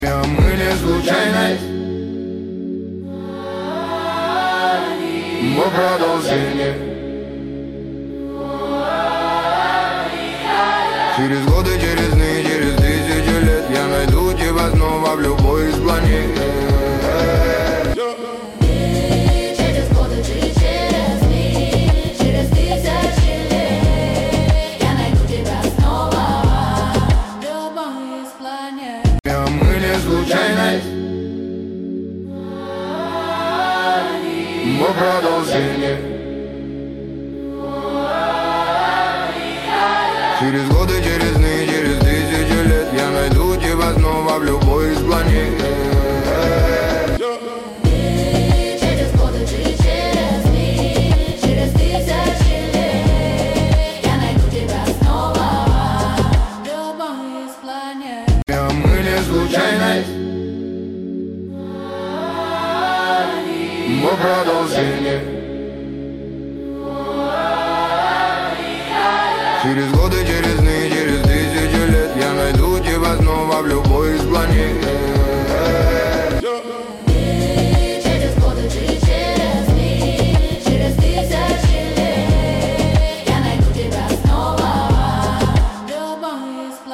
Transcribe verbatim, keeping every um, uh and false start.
Мы не случайность, мы продолжение. Через годы, через дни, через тысячи лет я найду тебя снова в любой из планет. Через годы, через дни, через тысячи лет я найду тебя снова в любой из планет. Мы не случайность, мы продолжение. Через годы, через дни, через тысячи лет я найду тебя снова в любой из планет. Через годы, через дни, через тысячи лет я найду тебя снова в любой из планет. Мы не случайность, мы продолжение. Через годы, через дни, через тысячи лет я найду тебя снова в любой из планет.